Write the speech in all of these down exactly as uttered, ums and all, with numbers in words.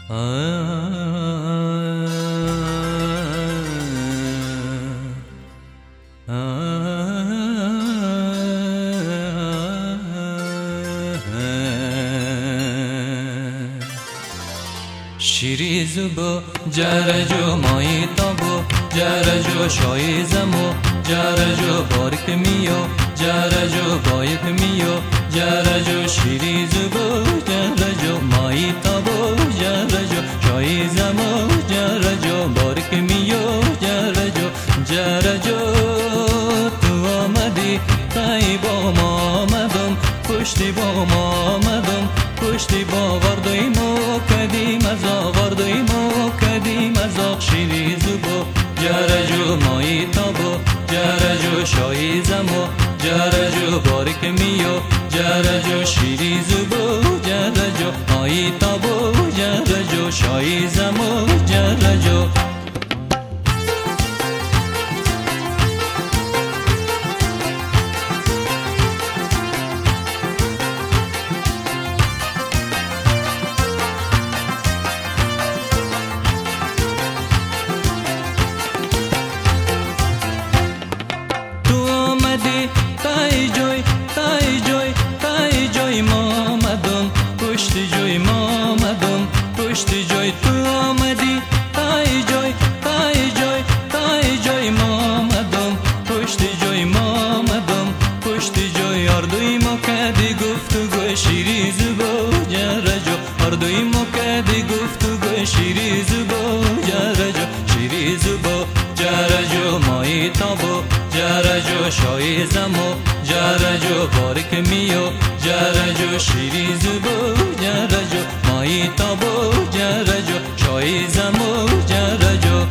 شیری زبو جرجو مایی تابو جرجو شای زمو جرجو بارک میو جرجو بایک میو جرجو شیری زبو جرجو مایی تابو جرجو شای زمو جرجو بارک میو جرجو جرجو تو آمدی تای با ما آمدم پشتی با ما آمدم پشتی با وردویمو کدیم از آوردویمو کدیم از آق شیری زبو جرجو مایی تابو جرجو شایی زمو جرجو بارک میو جرجو شیری زبو جرجو مایی تابو جرجو شایی زمو جرجو تای جوی تای جوی تای جوی ما آمدم پشتی جوی ما آمدم پشتی جوی تو آمدی تای جوی تای جوی تای جوی ما آمدم پشتی جوی ما آمدم پشتی جوی اردوی ما کدی گفتگو شیری زبو جرجو اردوی ما کدی گفتگو شیری زبو جرجو شیری زبو جرجو مایی تابو جرجو شای زمو جرجو بارک میو جرجو شیری زبو جرجو مایی تابو جرجو شای زمو جرجو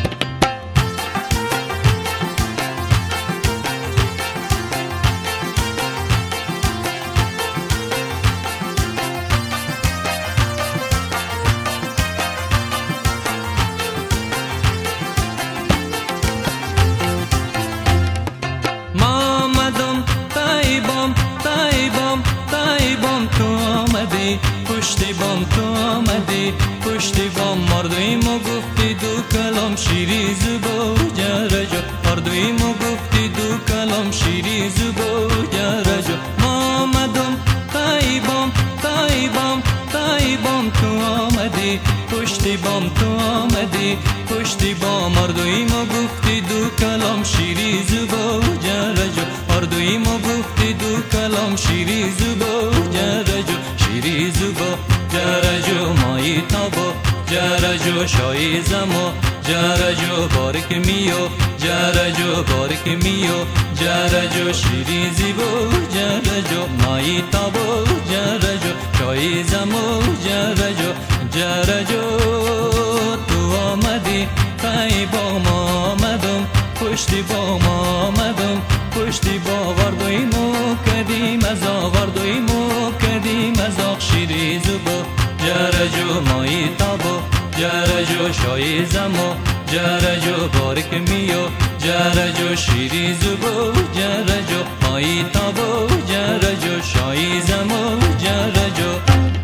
پشتی بام تو آمدی پشتی بام مردوی ما گفتی دو کلام شیری زبو جرجو مردوی ما گفتی دو کلام شیری زبو جرجو ما آمدم تای بام تای بام تای بام تو آمدی پشتی بام تو آمدی پشتی بام مردوی ما گفتی دو کلام شیری زبو جرجو مردوی ما گفتی دو کلام شیری زبو جرجو شیری زبو جرجو مایی تابو جرجو شایی زمو جرجو بارک میو جرجو بارک میو جرجو شیری زبو جرجو مایی تابو جرجو شایی زمو جرجو جرجو تو آمدی تای با ما آمدم پشتی با ما آمدم پشتی با وردویمو کدیم از آوردویمو کدیم از آق شیری زبو جرجو مایی تابو جرجو شایی زمو جرجو بارک میو جرجو شیری زبو جرجو مایی تابو جرجو شایی زمو جرجو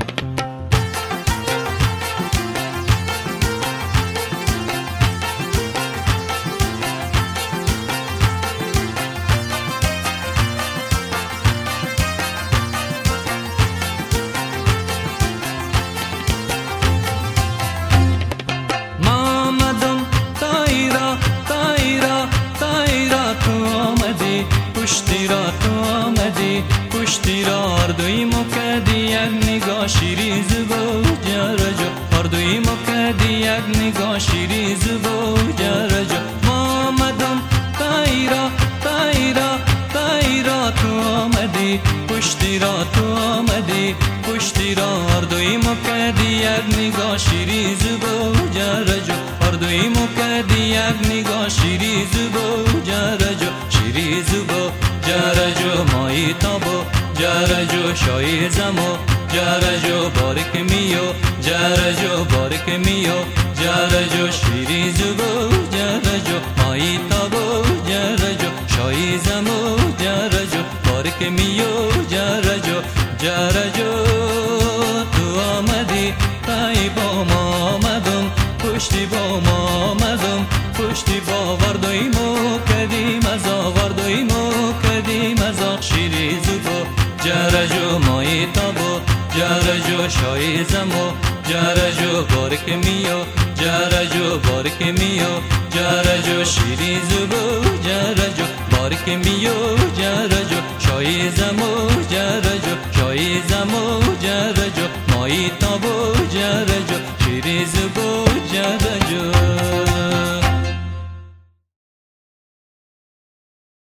پشتی را تو آمدی پشتی را اردوی ما کدی یک نگاه شیری زبو جرجو اردوی ما کدی یک نگاه شیری زبو جرجو ما آمدم تای را تای را تای را تو آمدی پشتی را تو آمدی پشتی را اردوی ما کدی یک نگاه شیری زبو جرجو اردوی ما کدی یک نگاه شیری زبو جرجو شیری زبو جرجو مایی تابو جرجو شایی زمو جرجو بارک میو جرجو بارک میو جرجو شیری زبو جرجو مایی تابو جرجو شایی زمو جرجو بارک میو جرجو جرجو تو آمدی تای با ما جرجو مای تابو جرجو شای زمو جرجو بارک میو جرجو بارک میو جرجو شیری زبو جرجو بارک میو جرجو شای زمو جرجو شای زمو